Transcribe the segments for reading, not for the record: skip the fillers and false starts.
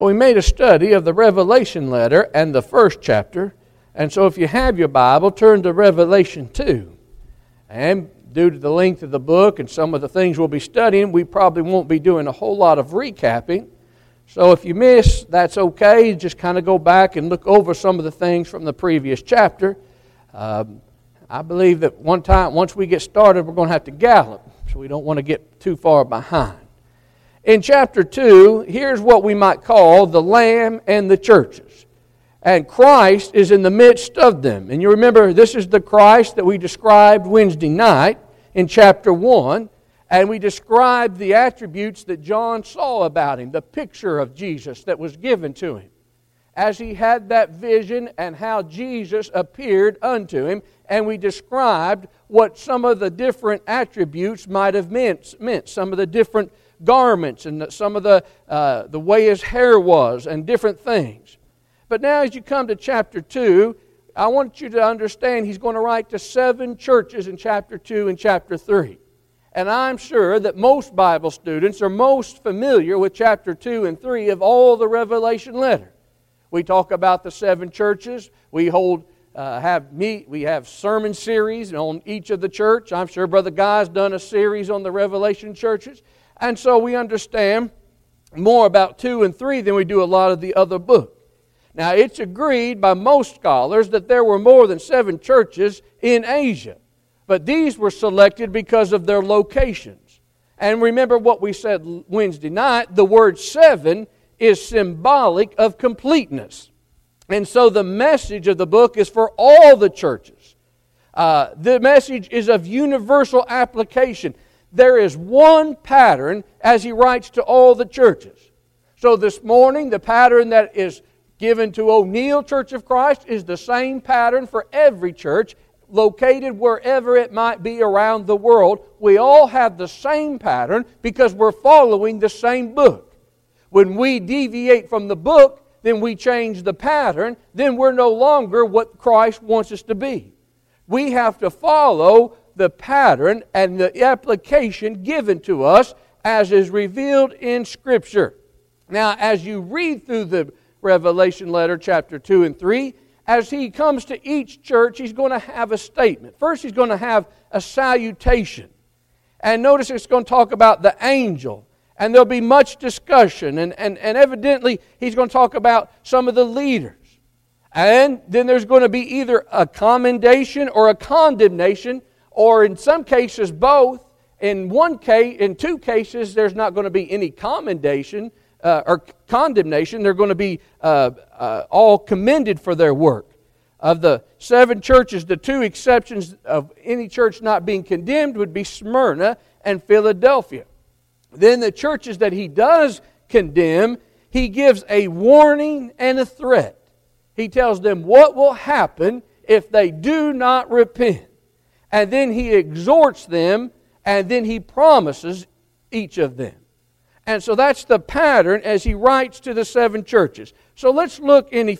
We made a study of the Revelation letter and the first chapter. And so if you have your Bible, turn to Revelation 2. And due to the length of the book and some of the things we'll be studying, we probably won't be doing a whole lot of recapping. So if you miss, that's okay. Just kind of go back and look over some of the things from the previous chapter. I believe that once we get started, we're going to have to gallop. So we don't want to get too far behind. In chapter 2, here's what we might call the Lamb and the churches. And Christ is in the midst of them. And you remember, this is the Christ that we described Wednesday night in chapter 1. And we described the attributes that John saw about Him, the picture of Jesus that was given to him. As he had that vision and how Jesus appeared unto him. And we described what some of the different attributes might have meant. Some of the different garments and some of the way His hair was and different things. But now as you come to chapter 2, I want you to understand He's going to write to 7 churches in chapter 2 and chapter 3. And I'm sure that most Bible students are most familiar with chapter 2 and 3 of all the Revelation letter. We talk about the 7 churches. We have sermon series on each of the church. I'm sure Brother Guy's done a series on the Revelation churches. And so we understand more about 2 and 3 than we do a lot of the other book. Now, it's agreed by most scholars that there were more than 7 churches in Asia. But these were selected because of their locations. And remember what we said Wednesday night, the word 7 is symbolic of completeness. And so the message of the book is for all the churches. The message is of universal application. There is one pattern as he writes to all the churches. So this morning, the pattern that is given to O'Neill Church of Christ is the same pattern for every church, located wherever it might be around the world. We all have the same pattern because we're following the same book. When we deviate from the book, then we change the pattern, then we're no longer what Christ wants us to be. We have to follow the pattern and the application given to us as is revealed in Scripture. Now, as you read through the Revelation letter, chapter 2 and 3, as he comes to each church, he's going to have a statement. First, he's going to have a salutation. And notice it's going to talk about the angel. And there'll be much discussion. And evidently, he's going to talk about some of the leaders. And then there's going to be either a commendation or a condemnation, or in some cases both. In 2 cases, there's not going to be any commendation or condemnation. They're going to be all commended for their work. Of the 7 churches, the 2 exceptions of any church not being condemned would be Smyrna and Philadelphia. Then the churches that he does condemn, he gives a warning and a threat. He tells them what will happen if they do not repent. And then he exhorts them, and then he promises each of them. And so that's the pattern as he writes to the 7 churches. So let's look in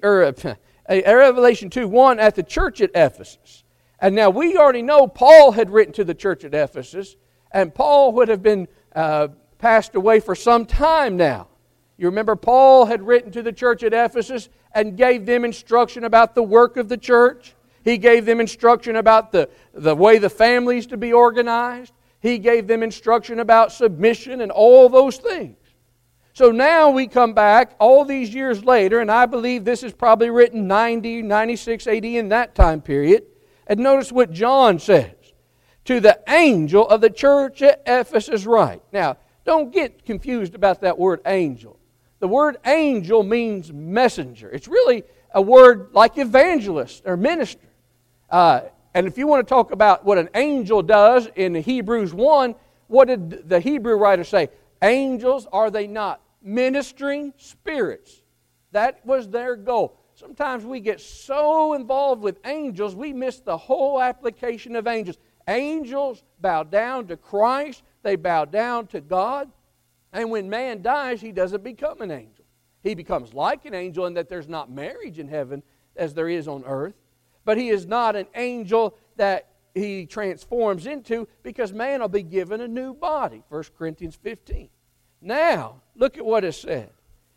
Revelation 2:1 at the church at Ephesus. And now we already know Paul had written to the church at Ephesus, and Paul would have been passed away for some time now. You remember Paul had written to the church at Ephesus and gave them instruction about the work of the church. He gave them instruction about the way the family is to be organized. He gave them instruction about submission and all those things. So now we come back all these years later, and I believe this is probably written 90, 96 AD in that time period. And notice what John says. To the angel of the church at Ephesus write. Now, don't get confused about that word angel. The word angel means messenger. It's really a word like evangelist or minister. And if you want to talk about what an angel does in Hebrews 1, what did the Hebrew writer say? Angels, are they not ministering spirits? That was their goal. Sometimes we get so involved with angels, we miss the whole application of angels. Angels bow down to Christ. They bow down to God. And when man dies, he doesn't become an angel. He becomes like an angel in that there's not marriage in heaven as there is on earth. But he is not an angel that he transforms into, because man will be given a new body. 1 Corinthians 15. Now, look at what it said.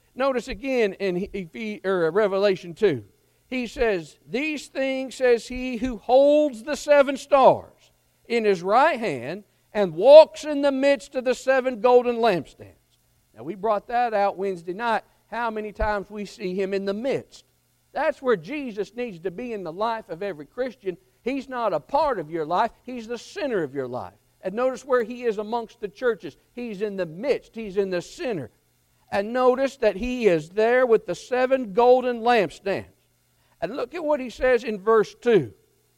Notice again in Revelation 2. He says, "These things says he who holds the 7 stars in his right hand and walks in the midst of the 7 golden lampstands." Now we brought that out Wednesday night, how many times we see him in the midst. That's where Jesus needs to be in the life of every Christian. He's not a part of your life, He's the center of your life. And notice where He is amongst the churches. He's in the midst, He's in the center. And notice that He is there with the 7 golden lampstands. And look at what He says in verse 2.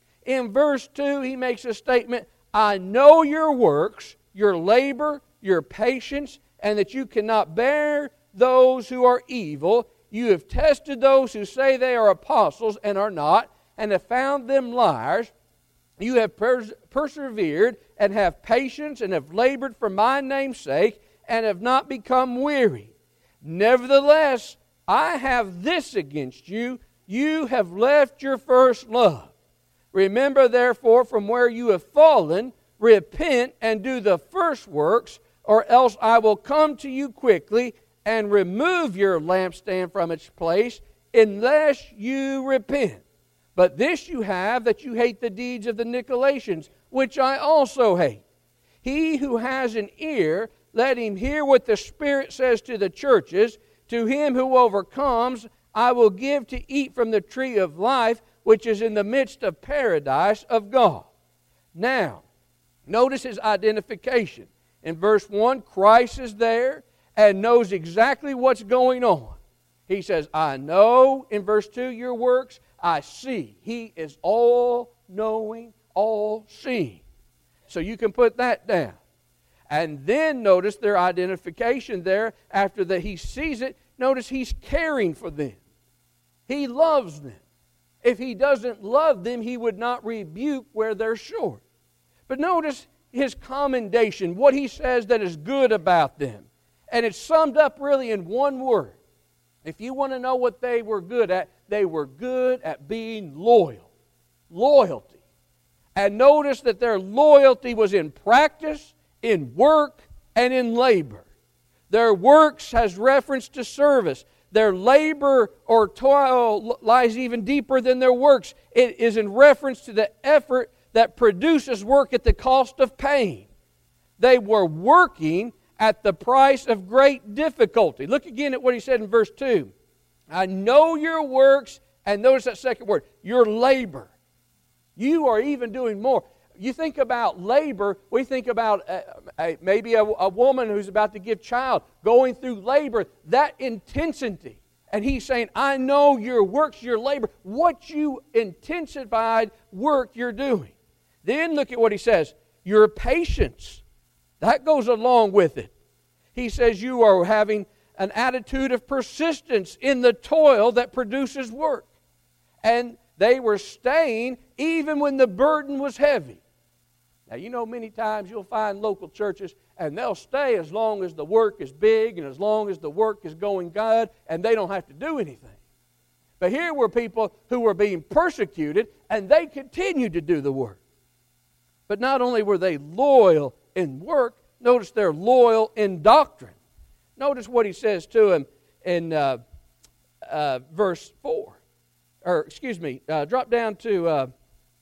In verse 2, He makes a statement, "I know your works, your labor, your patience, and that you cannot bear those who are evil. You have tested those who say they are apostles and are not, and have found them liars. You have persevered and have patience and have labored for my name's sake and have not become weary. Nevertheless, I have this against you. You have left your first love. Remember, therefore, from where you have fallen, repent and do the first works, or else I will come to you quickly and remove your lampstand from its place, unless you repent. But this you have, that you hate the deeds of the Nicolaitans, which I also hate. He who has an ear, let him hear what the Spirit says to the churches. To him who overcomes, I will give to eat from the tree of life, which is in the midst of paradise of God." Now, notice his identification. In verse 1, Christ is there and knows exactly what's going on. He says, "I know," in verse 2, "your works. I see." He is all-knowing, all-seeing. So you can put that down. And then notice their identification there after that he sees it. Notice he's caring for them. He loves them. If he doesn't love them, he would not rebuke where they're short. But notice his commendation, what he says that is good about them. And it's summed up really in one word. If you want to know what they were good at being loyal. Loyalty. And notice that their loyalty was in practice, in work, and in labor. Their works has reference to service. Their labor or toil lies even deeper than their works. It is in reference to the effort that produces work at the cost of pain. They were working at the price of great difficulty. Look again at what he said in verse 2. "I know your works," and notice that second word, your labor. You are even doing more. You think about labor, we think about maybe a woman who's about to give child, going through labor, that intensity. And he's saying, "I know your works, your labor, what you intensified work you're doing." Then look at what he says, your patience. That goes along with it. He says you are having an attitude of persistence in the toil that produces work. And they were staying even when the burden was heavy. Now, you know, many times you'll find local churches and they'll stay as long as the work is big and as long as the work is going good and they don't have to do anything. But here were people who were being persecuted and they continued to do the work. But not only were they loyal in work, notice they're loyal in doctrine. Notice what he says to him in verse 4. Drop down to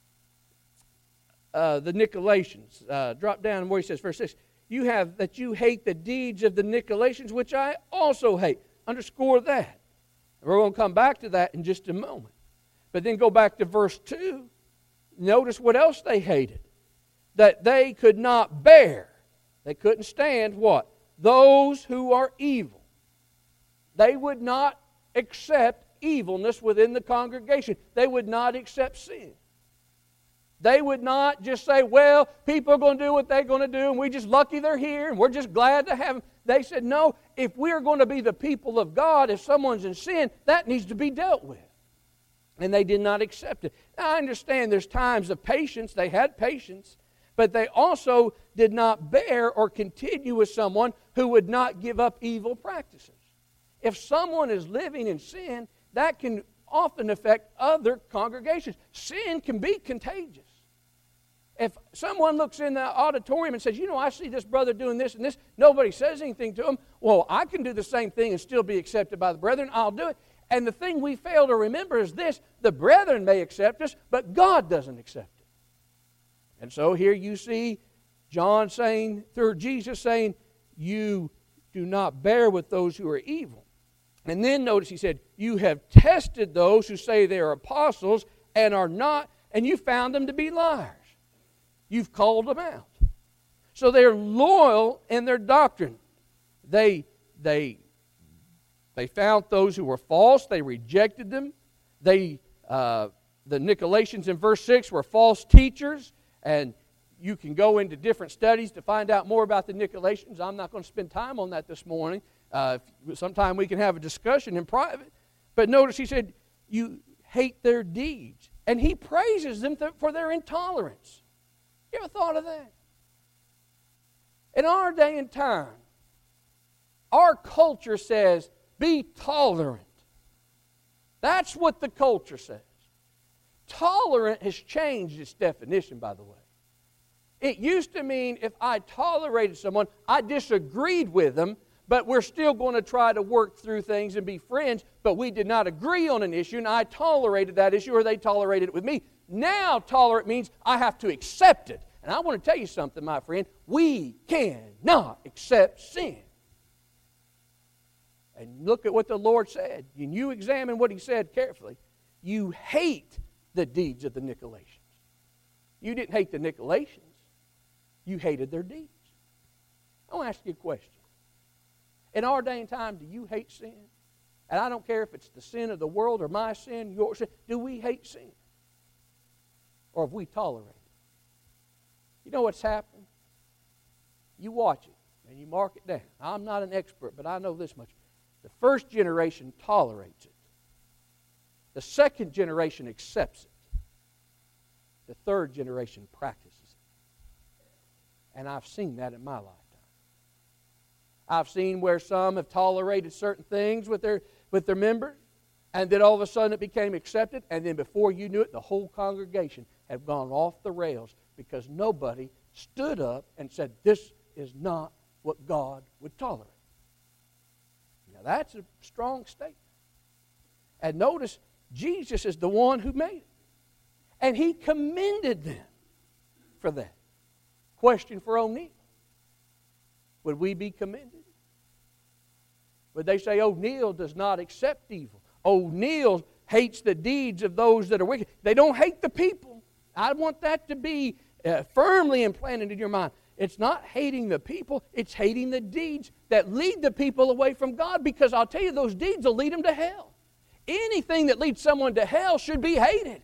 the Nicolaitans. Drop down where he says, verse 6. You have that you hate the deeds of the Nicolaitans, which I also hate. Underscore that. We're going to come back to that in just a moment. But then go back to verse 2. Notice what else they hated. That they could not bear. They couldn't stand what? Those who are evil. They would not accept evilness within the congregation. They would not accept sin. They would not just say, well, people are going to do what they're going to do, and we're just lucky they're here, and we're just glad to have them. They said, no, if we're going to be the people of God, if someone's in sin, that needs to be dealt with. And they did not accept it. Now, I understand there's times of patience. They had patience. But they also did not bear or continue with someone who would not give up evil practices. If someone is living in sin, that can often affect other congregations. Sin can be contagious. If someone looks in the auditorium and says, you know, I see this brother doing this and this, nobody says anything to him, well, I can do the same thing and still be accepted by the brethren. I'll do it. And the thing we fail to remember is this: the brethren may accept us, but God doesn't accept it. And so here you see John saying, through Jesus saying, you do not bear with those who are evil. And then notice he said, you have tested those who say they are apostles and are not, and you found them to be liars. You've called them out. So they're loyal in their doctrine. They found those who were false. They rejected them. The Nicolaitans in verse 6 were false teachers. And you can go into different studies to find out more about the Nicolaitans. I'm not going to spend time on that this morning. Sometime we can have a discussion in private. But notice he said, you hate their deeds. And he praises them for their intolerance. You ever thought of that? In our day and time, our culture says, be tolerant. That's what the culture says. Tolerant has changed its definition, by the way. It used to mean if I tolerated someone, I disagreed with them, but we're still going to try to work through things and be friends, but we did not agree on an issue, and I tolerated that issue, or they tolerated it with me. Now, tolerant means I have to accept it. And I want to tell you something, my friend. We cannot accept sin. And look at what the Lord said. And you examine what He said carefully. You hate the deeds of the Nicolaitans. You didn't hate the Nicolaitans. You hated their deeds. I want to ask you a question. In our day and time, do you hate sin? And I don't care if it's the sin of the world or my sin, your sin. Do we hate sin? Or have we tolerated it? You know what's happened? You watch it and you mark it down. I'm not an expert, but I know this much. The first generation tolerates it. The second generation accepts it. The third generation practices it. And I've seen that in my lifetime. I've seen where some have tolerated certain things with their members, and then all of a sudden it became accepted, and then before you knew it, the whole congregation had gone off the rails because nobody stood up and said, this is not what God would tolerate. Now that's a strong statement. And notice, Jesus is the one who made it. And He commended them for that. Question for O'Neill. Would we be commended? Would they say, O'Neill does not accept evil? O'Neill hates the deeds of those that are wicked. They don't hate the people. I want that to be firmly implanted in your mind. It's not hating the people, it's hating the deeds that lead the people away from God, because I'll tell you, those deeds will lead them to hell. Anything that leads someone to hell should be hated,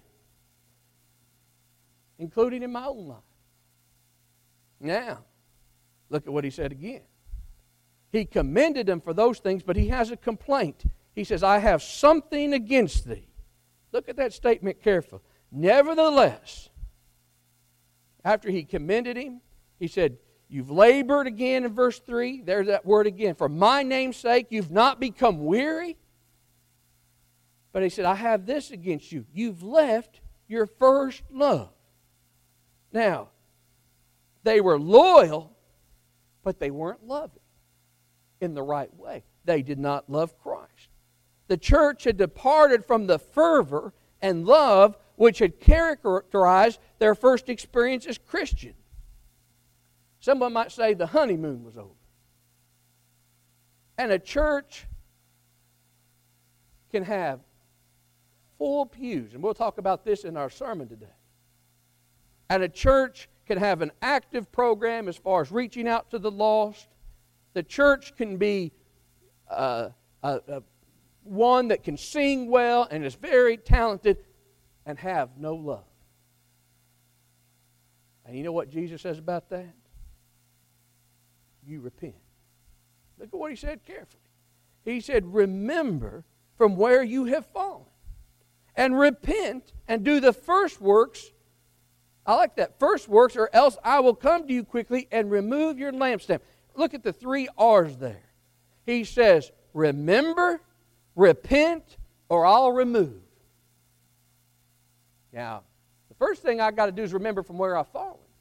including in my own life. Now, look at what he said again. He commended them for those things, but he has a complaint. He says, I have something against thee. Look at that statement carefully. Nevertheless, after he commended him, he said, you've labored again in verse 3. There's that word again. For my name's sake, you've not become weary. But he said, I have this against you. You've left your first love. Now, they were loyal, but they weren't loving in the right way. They did not love Christ. The church had departed from the fervor and love which had characterized their first experience as Christian. Someone might say the honeymoon was over. And a church can have full pews, and we'll talk about this in our sermon today. And a church can have an active program as far as reaching out to the lost. The church can be one that can sing well and is very talented and have no love. And you know what Jesus says about that? You repent. Look at what he said carefully. He said, remember from where you have fallen, and repent and do the first works. I like that. First works, or else I will come to you quickly and remove your lampstand. Look at the 3 R's there. He says, remember, repent, or I'll remove. Now, the first thing I've got to do is remember from where I've fallen.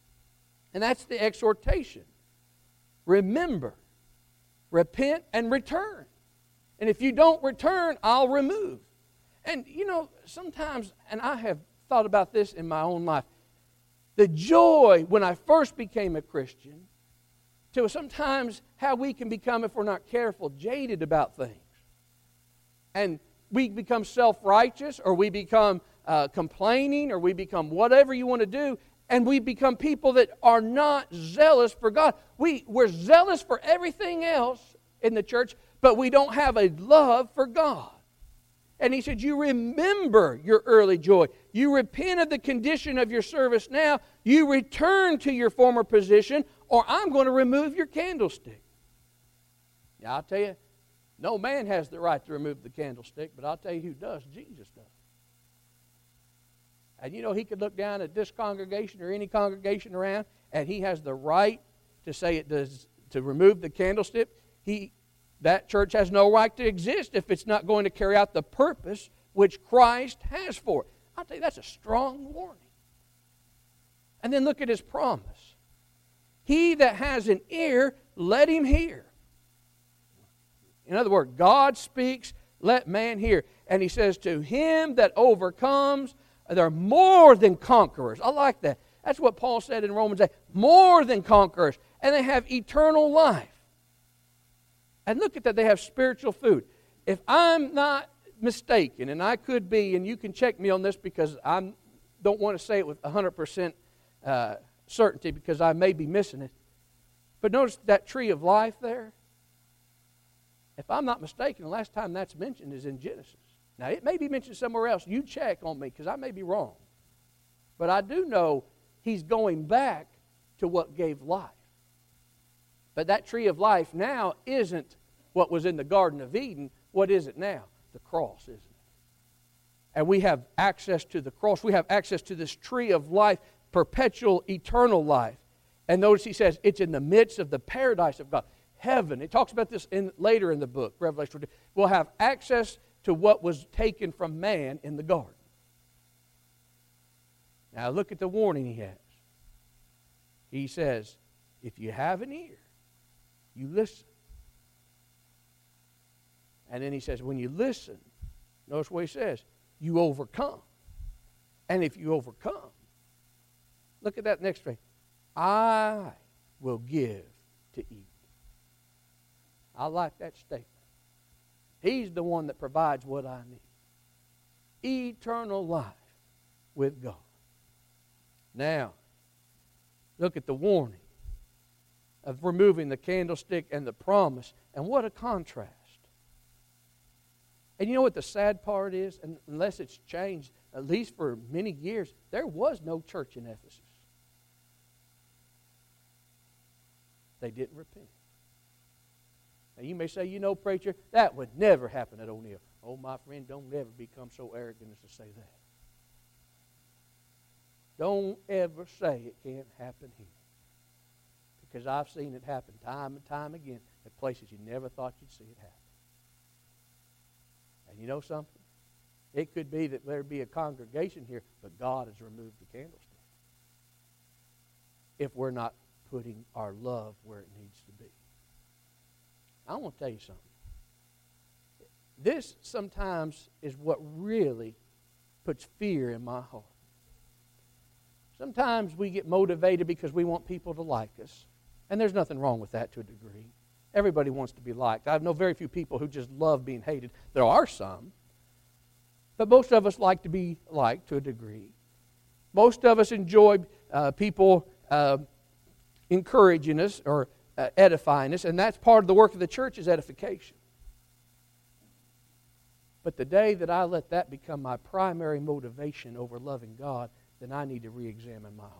And that's the exhortation. Remember, repent, and return. And if you don't return, I'll remove. And sometimes, and I have thought about this in my own life, the joy when I first became a Christian, to sometimes how we can become, if we're not careful, jaded about things. And we become self-righteous, or we become complaining, or we become whatever you want to do, and we become people that are not zealous for God. We're zealous for everything else in the church, but we don't have a love for God. And he said, you remember your early joy. You repent of the condition of your service now. You return to your former position, or I'm going to remove your candlestick. Now, I'll tell you, no man has the right to remove the candlestick, but I'll tell you who does. Jesus does. And he could look down at this congregation or any congregation around, and he has the right to say it does, to remove the candlestick. That church has no right to exist if it's not going to carry out the purpose which Christ has for it. I'll tell you, that's a strong warning. And then look at his promise. He that has an ear, let him hear. In other words, God speaks, let man hear. And he says, to him that overcomes, they're more than conquerors. I like that. That's what Paul said in Romans 8. More than conquerors. And they have eternal life. And look at that, they have spiritual food. If I'm not mistaken, and I could be, and you can check me on this because I don't want to say it with 100% certainty because I may be missing it. But notice that tree of life there. If I'm not mistaken, the last time that's mentioned is in Genesis. Now, it may be mentioned somewhere else. You check on me because I may be wrong. But I do know he's going back to what gave life. But that tree of life now isn't what was in the Garden of Eden. What is it now? The cross, isn't it? And we have access to the cross. We have access to this tree of life, perpetual, eternal life. And notice he says it's in the midst of the paradise of God. Heaven. It talks about this later in the book, Revelation. We'll have access to what was taken from man in the garden. Now look at the warning he has. He says, if you have an ear, you listen. And then he says, when you listen, notice what he says, you overcome. And if you overcome, look at that next phrase, I will give to eat. I like that statement. He's the one that provides what I need. Eternal life with God. Now, look at the warning of removing the candlestick and the promise. And what a contrast. And you know what the sad part is? And unless it's changed, at least for many years, there was no church in Ephesus. They didn't repent. Now you may say, preacher, that would never happen at O'Neill. Oh, my friend, don't ever become so arrogant as to say that. Don't ever say it can't happen here. Because I've seen it happen time and time again at places you never thought you'd see it happen. And you know something? It could be that there'd be a congregation here, but God has removed the candlestick. If we're not putting our love where it needs to be. I want to tell you something. This sometimes is what really puts fear in my heart. Sometimes we get motivated because we want people to like us. And there's nothing wrong with that to a degree. Everybody wants to be liked. I know very few people who just love being hated. There are some. But most of us like to be liked to a degree. Most of us enjoy people encouraging us or edifying us. And that's part of the work of the church is edification. But the day that I let that become my primary motivation over loving God, then I need to re-examine my heart.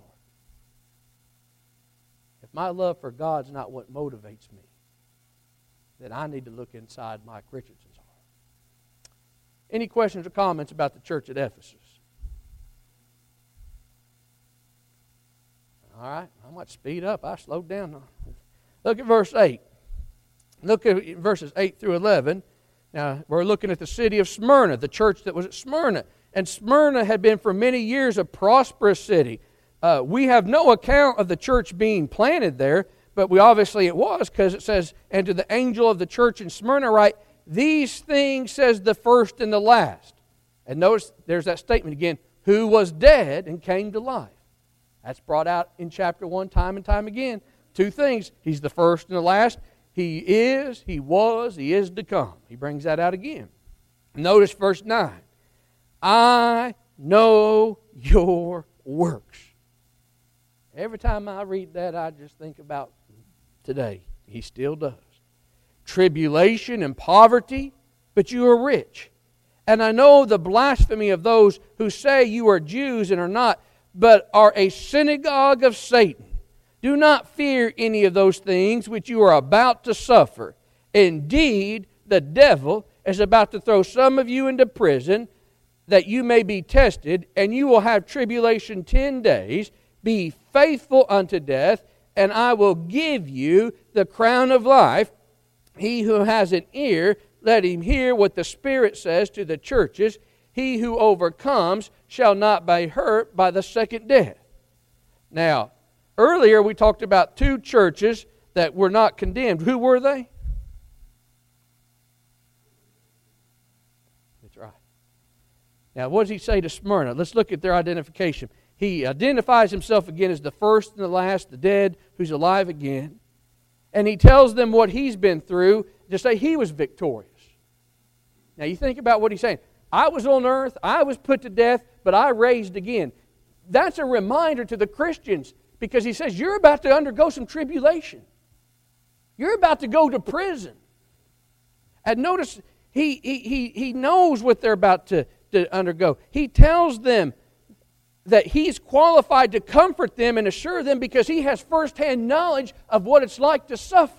If my love for God's not what motivates me, then I need to look inside Mike Richardson's heart. Any questions or comments about the church at Ephesus? All right, I might speed up. I slowed down now. Look at verse 8. Look at verses 8 through 11. Now, we're looking at the city of Smyrna, the church that was at Smyrna. And Smyrna had been for many years a prosperous city, We have no account of the church being planted there, but obviously it was, because it says, and to the angel of the church in Smyrna write, these things says the first and the last. And notice there's that statement again, who was dead and came to life. That's brought out in chapter 1 time and time again. Two things. He's the first and the last. He is, He was, He is to come. He brings that out again. Notice verse 9. I know your works. Every time I read that, I just think about today. He still does. Tribulation and poverty, but you are rich. And I know the blasphemy of those who say you are Jews and are not, but are a synagogue of Satan. Do not fear any of those things which you are about to suffer. Indeed, the devil is about to throw some of you into prison, that you may be tested, and you will have tribulation 10 days. Be faithful unto death, and I will give you the crown of life. He who has an ear, let him hear what the Spirit says to the churches. He who overcomes shall not be hurt by the second death. Now, earlier we talked about two churches that were not condemned. Who were they? That's right. Now, what does he say to Smyrna? Let's look at their identification. He identifies himself again as the first and the last, the dead who's alive again. And he tells them what he's been through to say he was victorious. Now, you think about what he's saying. I was on earth, I was put to death, but I raised again. That's a reminder to the Christians, because he says, you're about to undergo some tribulation. You're about to go to prison. And notice, he knows what they're about to undergo. He tells them that he's qualified to comfort them and assure them, because he has firsthand knowledge of what it's like to suffer.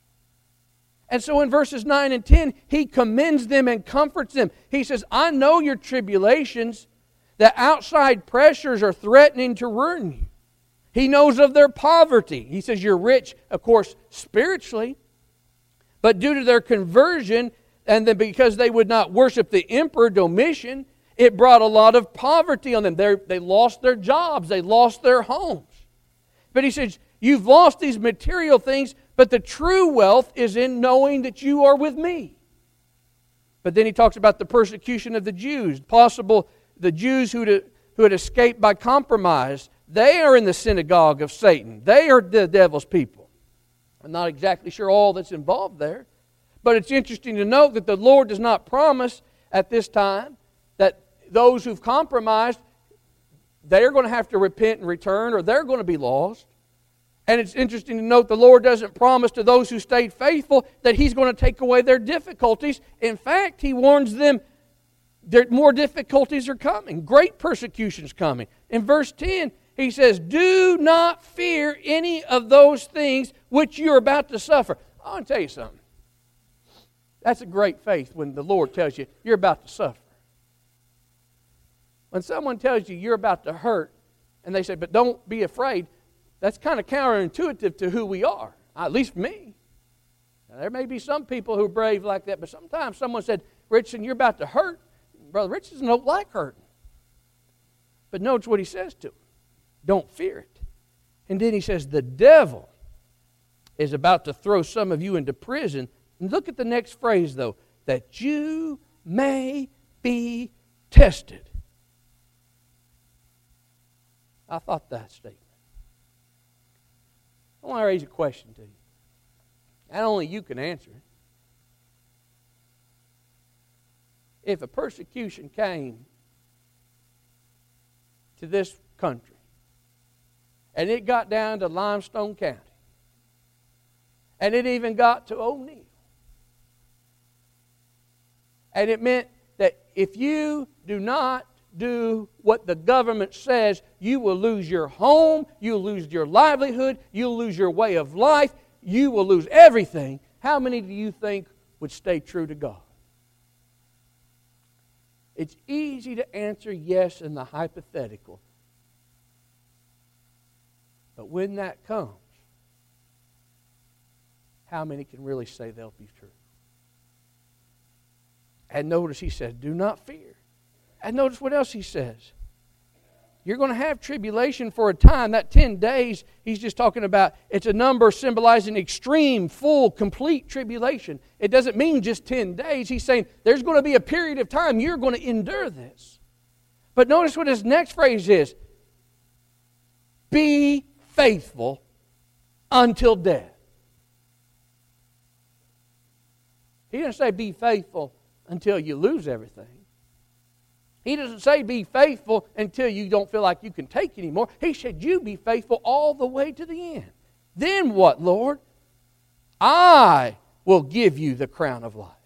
And so in verses 9 and 10, he commends them and comforts them. He says, I know your tribulations, that outside pressures are threatening to ruin you. He knows of their poverty. He says, you're rich, of course, spiritually, but due to their conversion, and then because they would not worship the emperor Domitian, it brought a lot of poverty on them. They lost their jobs. They lost their homes. But he says, you've lost these material things, but the true wealth is in knowing that you are with me. But then he talks about the persecution of the Jews. Possible the Jews who had escaped by compromise, they are in the synagogue of Satan. They are the devil's people. I'm not exactly sure all that's involved there. But it's interesting to note that the Lord does not promise at this time that those who've compromised, they're going to have to repent and return, or they're going to be lost. And it's interesting to note the Lord doesn't promise to those who stayed faithful that He's going to take away their difficulties. In fact, He warns them that more difficulties are coming. Great persecution's coming. In verse 10, He says, do not fear any of those things which you're about to suffer. I want to tell you something. That's a great faith when the Lord tells you you're about to suffer. When someone tells you you're about to hurt, and they say, but don't be afraid, that's kind of counterintuitive to who we are, at least me. Now, there may be some people who are brave like that, but sometimes someone said, Richardson, you're about to hurt. Brother Richardson don't like hurting. But notice what he says to him. Don't fear it. And then he says, the devil is about to throw some of you into prison. And look at the next phrase, though, that you may be tested. I thought that statement. I want to raise a question to you. And only you can answer it. If a persecution came to this country, and it got down to Limestone County, and it even got to O'Neill, and it meant that if you do not do what the government says, you will lose your home, you'll lose your livelihood, you'll lose your way of life, you will lose everything. How many do you think would stay true to God? It's easy to answer yes in the hypothetical. But when that comes, how many can really say they'll be true? And notice he says, do not fear. And notice what else he says. you're going to have tribulation for a time. That 10 days, he's just talking about, it's a number symbolizing extreme, full, complete tribulation. It doesn't mean just 10 days. He's saying there's going to be a period of time you're going to endure this. But notice what his next phrase is. Be faithful until death. He didn't say be faithful until you lose everything. He doesn't say be faithful until you don't feel like you can take anymore. He said you be faithful all the way to the end. Then what, Lord? I will give you the crown of life.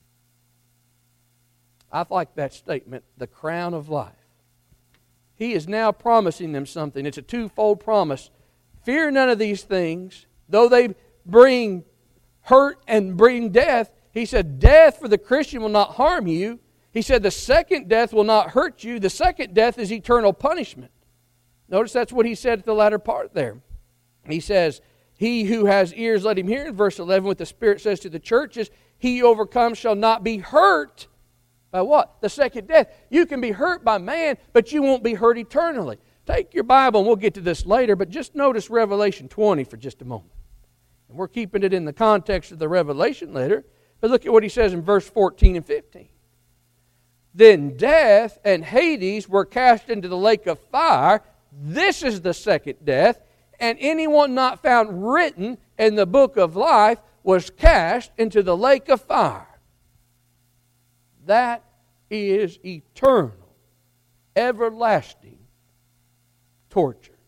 I like that statement, the crown of life. He is now promising them something. It's a twofold promise. Fear none of these things, though they bring hurt and bring death. He said, death for the Christian will not harm you. He said, the second death will not hurt you. The second death is eternal punishment. Notice that's what he said at the latter part there. He says, he who has ears, let him hear. In verse 11, what the Spirit says to the churches, he who overcomes shall not be hurt by what? The second death. You can be hurt by man, but you won't be hurt eternally. Take your Bible, and we'll get to this later, but just notice Revelation 20 for just a moment. And we're keeping it in the context of the Revelation letter, but look at what he says in verse 14 and 15. Then death and Hades were cast into the lake of fire. This is the second death. And anyone not found written in the book of life was cast into the lake of fire. That is eternal, everlasting torture.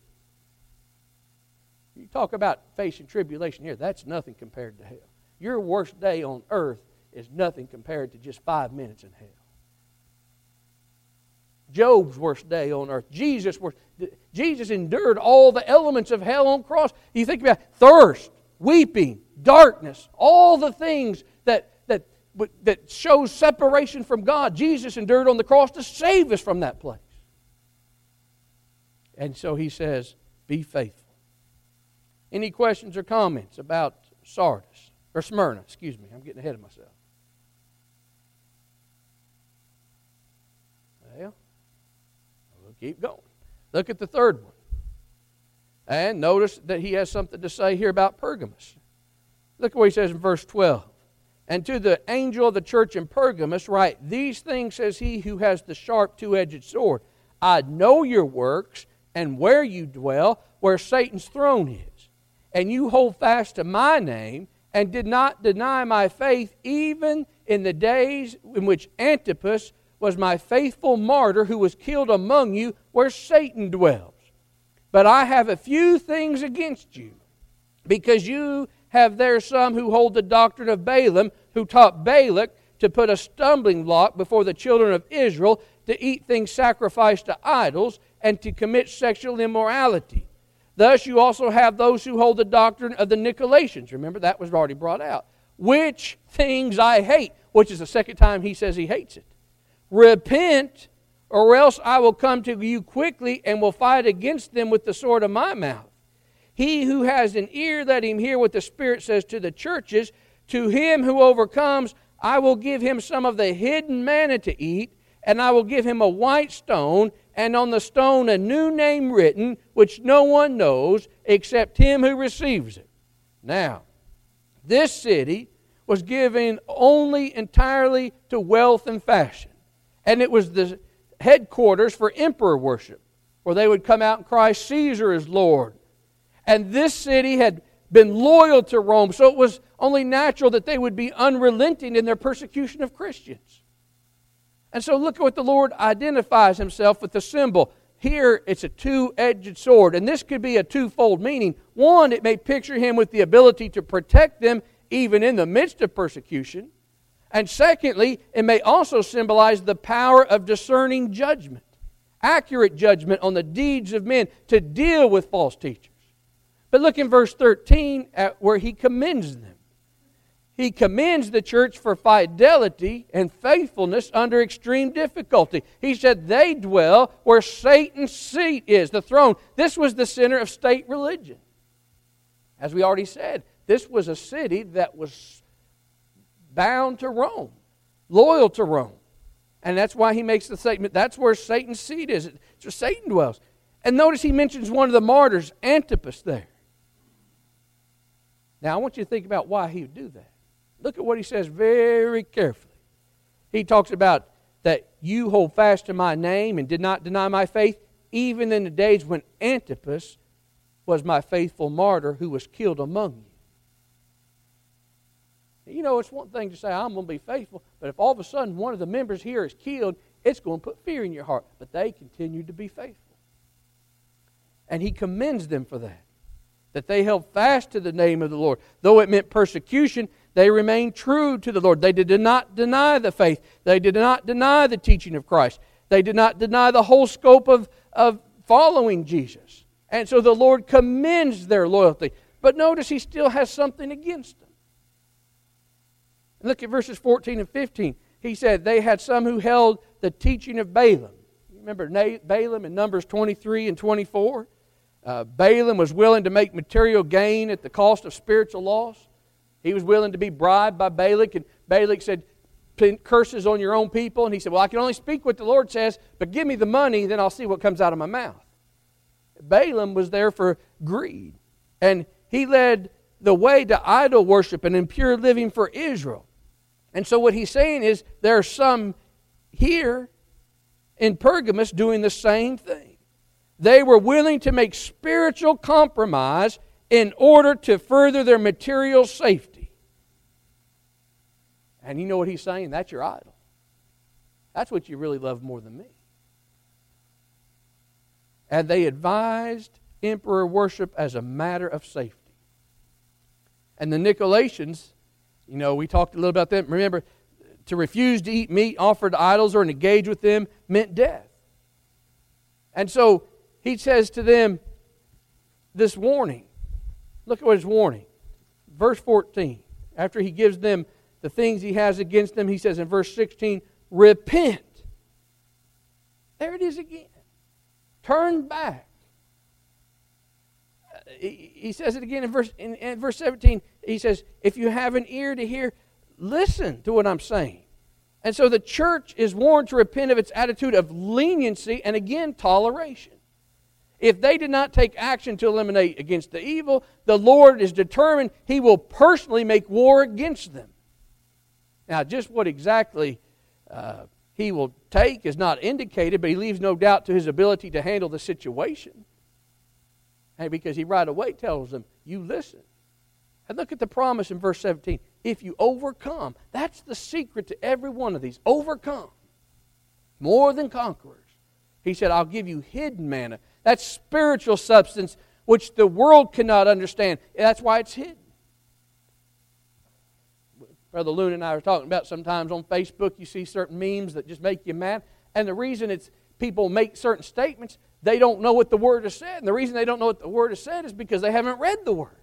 You talk about facing tribulation here, that's nothing compared to hell. Your worst day on earth is nothing compared to just 5 minutes in hell. Job's worst day on earth. Jesus endured all the elements of hell on the cross. You think about thirst, weeping, darkness, all the things that shows separation from God. Jesus endured on the cross to save us from that place. And so he says, be faithful. Any questions or comments about Sardis? Or Smyrna, excuse me. I'm getting ahead of myself. Well, we'll keep going. Look at the third one. And notice that he has something to say here about Pergamos. Look at what he says in verse 12. And to the angel of the church in Pergamos write, these things says he who has the sharp two-edged sword. I know your works and where you dwell, where Satan's throne is. And you hold fast to my name and did not deny my faith even in the days in which Antipas was my faithful martyr who was killed among you where Satan dwells. But I have a few things against you, because you have there some who hold the doctrine of Balaam, who taught Balak to put a stumbling block before the children of Israel, to eat things sacrificed to idols, and to commit sexual immorality. Thus you also have those who hold the doctrine of the Nicolaitans. Remember, that was already brought out. Which things I hate, which is the second time he says he hates it. Repent, or else I will come to you quickly and will fight against them with the sword of my mouth. He who has an ear, let him hear what the Spirit says to the churches. To him who overcomes, I will give him some of the hidden manna to eat, and I will give him a white stone, and on the stone a new name written, which no one knows except him who receives it. Now, this city was given only entirely to wealth and fashion, and it was the headquarters for emperor worship, where they would come out and cry, Caesar is Lord. And this city had been loyal to Rome, so it was only natural that they would be unrelenting in their persecution of Christians. And so look at what the Lord identifies himself with the symbol. Here it's a two-edged sword, and this could be a twofold meaning. One, it may picture him with the ability to protect them even in the midst of persecution. And secondly, it may also symbolize the power of discerning judgment, accurate judgment on the deeds of men to deal with false teachers. But look in verse 13 at where he commends them. He commends the church for fidelity and faithfulness under extreme difficulty. He said they dwell where Satan's seat is, the throne. This was the center of state religion. As we already said, this was a city that was bound to Rome, loyal to Rome. And that's why he makes the statement, that's where Satan's seat is. It's where Satan dwells. And notice he mentions one of the martyrs, Antipas, there. Now, I want you to think about why he would do that. Look at what he says very carefully. He talks about that you hold fast to my name and did not deny my faith, even in the days when Antipas was my faithful martyr who was killed among you. You know, it's one thing to say, I'm going to be faithful, but if all of a sudden one of the members here is killed, it's going to put fear in your heart. But they continued to be faithful. And he commends them for that they held fast to the name of the Lord. Though it meant persecution, they remained true to the Lord. They did not deny the faith. They did not deny the teaching of Christ. They did not deny the whole scope of following Jesus. And so the Lord commends their loyalty. But notice he still has something against them. And look at verses 14 and 15. He said they had some who held the teaching of Balaam. Remember Balaam in Numbers 23 and 24? Balaam was willing to make material gain at the cost of spiritual loss. He was willing to be bribed by Balak, and Balak said, curses on your own people. And he said, well, I can only speak what the Lord says, but give me the money, then I'll see what comes out of my mouth. Balaam was there for greed, and he led the way to idol worship and impure living for Israel. And so what he's saying is there are some here in Pergamos doing the same thing. They were willing to make spiritual compromise in order to further their material safety. And you know what he's saying? That's your idol. That's what you really love more than me. And they advised emperor worship as a matter of safety. And the Nicolaitans, you know, we talked a little about them. Remember, to refuse to eat meat offered to idols or engage with them meant death. And so he says to them this warning. Look at what his warning. Verse 14. After he gives them the things he has against them, he says in verse 16, repent. There it is again. Turn back. He says it again in verse 17. He says, if you have an ear to hear, listen to what I'm saying. And so the church is warned to repent of its attitude of leniency and again toleration. If they did not take action to eliminate against the evil, the Lord is determined He will personally make war against them. Now, just what exactly He will take is not indicated, but He leaves no doubt to His ability to handle the situation. And because He right away tells them, you listen. And look at the promise in verse 17. If you overcome, that's the secret to every one of these. Overcome. More than conquerors. He said, I'll give you hidden manna. That's spiritual substance which the world cannot understand. That's why it's hidden. Brother Loon and I were talking about sometimes on Facebook you see certain memes that just make you mad. And the reason it's people make certain statements, they don't know what the Word has said. And the reason they don't know what the Word has said is because they haven't read the Word.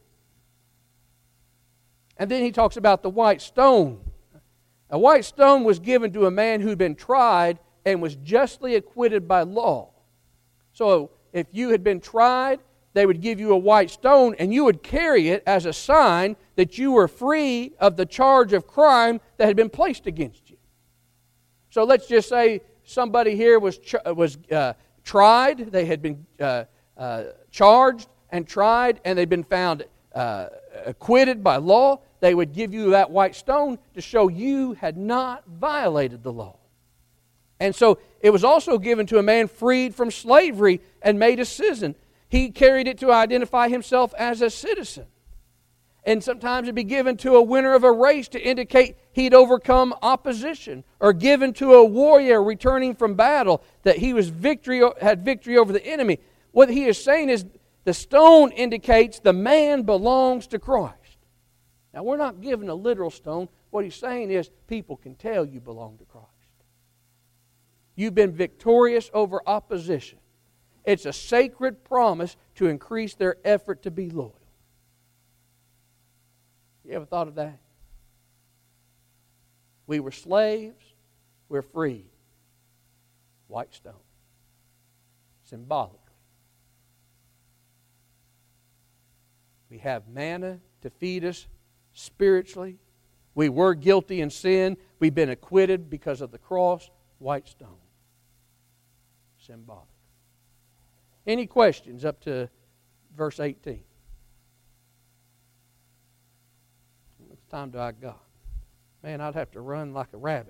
And then he talks about the white stone. A white stone was given to a man who'd been tried and was justly acquitted by law. So if you had been tried, they would give you a white stone and you would carry it as a sign that you were free of the charge of crime that had been placed against you. So let's just say somebody here was tried, they had been charged and tried, and they'd been found acquitted by law. They would give you that white stone to show you had not violated the law. And so it was also given to a man freed from slavery and made a citizen. He carried it to identify himself as a citizen. And sometimes it'd be given to a winner of a race to indicate he'd overcome opposition, or given to a warrior returning from battle that he had victory over the enemy. What he is saying is the stone indicates the man belongs to Christ. Now, we're not given a literal stone. What he's saying is people can tell you belong to Christ. You've been victorious over opposition. It's a sacred promise to increase their effort to be loyal. You ever thought of that? We were slaves, we're free. White stone. Symbolically. We have manna to feed us spiritually. We were guilty in sin. We've been acquitted because of the cross. white stone. Symbolic. Any questions up to verse 18? How much time do I got? Man, I'd have to run like a rabbit.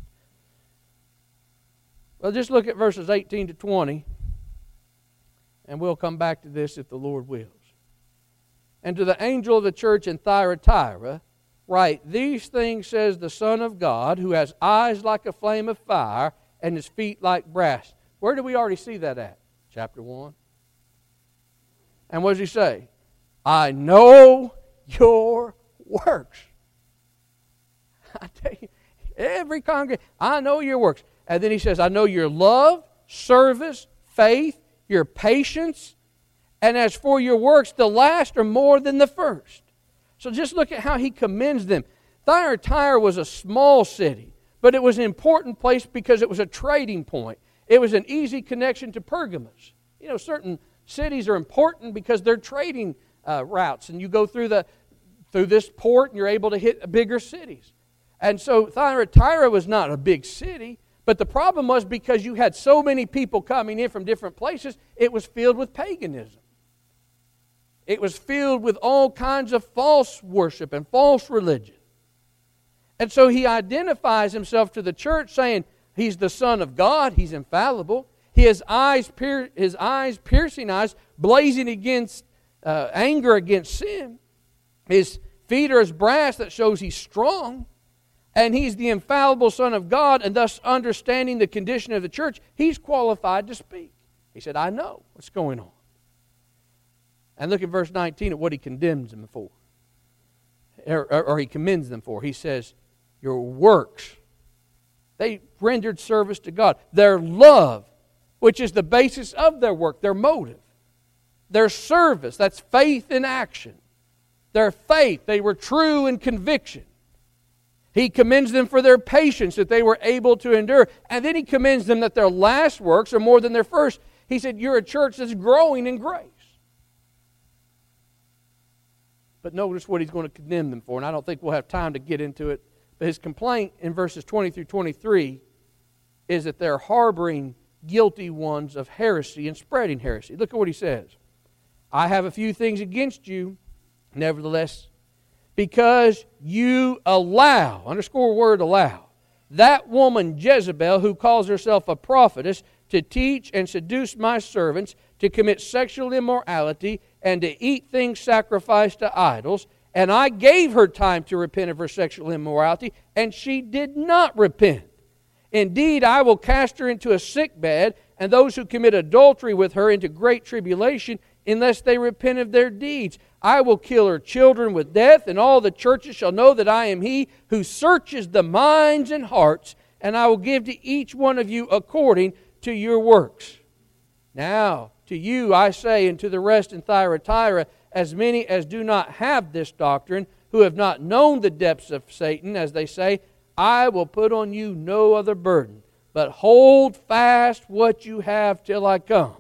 Well, just look at verses 18 to 20, and we'll come back to this if the Lord wills. And to the angel of the church in Thyatira, write, these things says the Son of God, who has eyes like a flame of fire and his feet like brass. Where do we already see that at? Chapter 1. And what does he say? I know your works. I tell you, every congregation, I know your works. And then he says, I know your love, service, faith, your patience, and as for your works, the last are more than the first. So just look at how he commends them. Thyatira was a small city, but it was an important place because it was a trading point. It was an easy connection to Pergamos. You know, certain cities are important because they're trading routes, and you go through this port and you're able to hit bigger cities. And so Thyatira was not a big city, but the problem was because you had so many people coming in from different places, it was filled with paganism. It was filled with all kinds of false worship and false religion. And so he identifies himself to the church saying he's the Son of God, he's infallible. His eyes, piercing eyes, blazing against anger against sin. His feet are as brass, that shows he's strong. And he's the infallible Son of God, and thus understanding the condition of the church, he's qualified to speak. He said, I know what's going on. And look at verse 19 at what he condemns them for. Or he commends them for. He says, your works. They rendered service to God. Their love, which is the basis of their work, their motive. Their service, that's faith in action. Their faith, they were true in conviction. He commends them for their patience that they were able to endure. And then he commends them that their last works are more than their first. He said, you're a church that's growing in grace. But notice what he's going to condemn them for. And I don't think we'll have time to get into it. But his complaint in verses 20 through 23 is that they're harboring guilty ones of heresy and spreading heresy. Look at what he says. I have a few things against you, nevertheless, because you allow, underscore word allow, that woman Jezebel, who calls herself a prophetess, to teach and seduce my servants to commit sexual immorality and to eat things sacrificed to idols. And I gave her time to repent of her sexual immorality, and she did not repent. Indeed, I will cast her into a sick bed, and those who commit adultery with her into great tribulation, unless they repent of their deeds. I will kill her children with death, and all the churches shall know that I am He who searches the minds and hearts, and I will give to each one of you according to your works. Now, to you I say, and to the rest in Thyatira, as many as do not have this doctrine, who have not known the depths of Satan, as they say, I will put on you no other burden, but hold fast what you have till I come.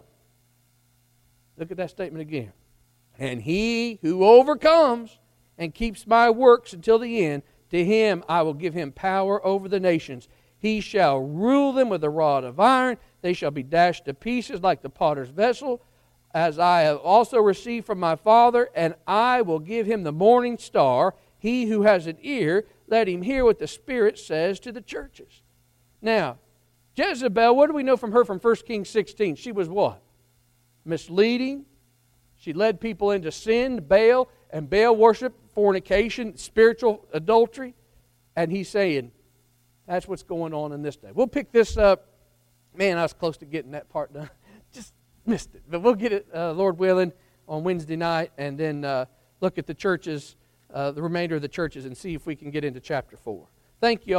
Look at that statement again. And he who overcomes and keeps my works until the end, to him I will give him power over the nations. He shall rule them with a rod of iron. They shall be dashed to pieces like the potter's vessel, as I have also received from my Father, and I will give him the morning star. He who has an ear, let him hear what the Spirit says to the churches. Now, Jezebel, what do we know from her from 1 Kings 16? She was what? Misleading. She led people into sin, Baal, and Baal worship, fornication, spiritual adultery. And he's saying, that's what's going on in this day. We'll pick this up. Man, I was close to getting that part done. Just missed it. But we'll get it, Lord willing, on Wednesday night, and then look at the churches, the remainder of the churches, and see if we can get into chapter 4. Thank you all.